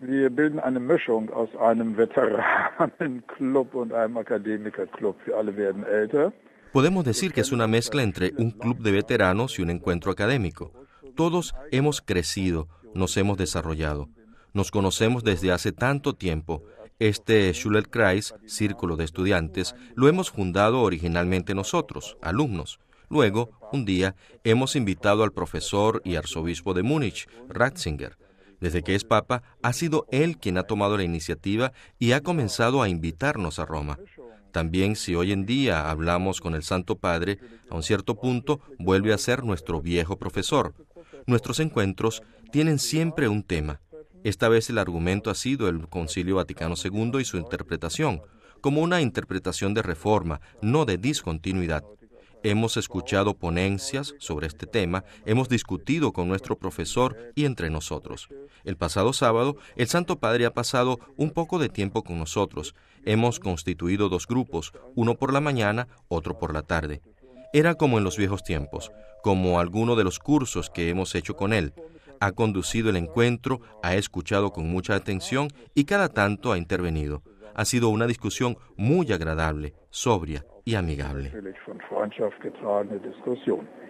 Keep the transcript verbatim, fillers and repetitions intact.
Wir bilden eine Mischung aus einem Veteranenclub und einem Akademikerclub. Wir alle werden älter. Podemos decir que es una mezcla entre un club de veteranos y un encuentro académico. Todos hemos crecido, nos hemos desarrollado. Nos conocemos desde hace tanto tiempo. Este Schülerkreis, Círculo de Estudiantes, lo hemos fundado originalmente nosotros, alumnos. Luego, un día, hemos invitado al profesor y arzobispo de Múnich, Ratzinger. Desde que es papa, ha sido él quien ha tomado la iniciativa y ha comenzado a invitarnos a Roma. También, si hoy en día hablamos con el Santo Padre, a un cierto punto vuelve a ser nuestro viejo profesor. Nuestros encuentros tienen siempre un tema. Esta vez el argumento ha sido el Concilio Vaticano segundo y su interpretación, como una interpretación de reforma, no de discontinuidad. Hemos escuchado ponencias sobre este tema, hemos discutido con nuestro profesor y entre nosotros. El pasado sábado, el Santo Padre ha pasado un poco de tiempo con nosotros. Hemos constituido dos grupos, uno por la mañana, otro por la tarde. Era como en los viejos tiempos, como alguno de los cursos que hemos hecho con él. Ha conducido el encuentro, ha escuchado con mucha atención y cada tanto ha intervenido. Ha sido una discusión muy agradable, sobria y amigable.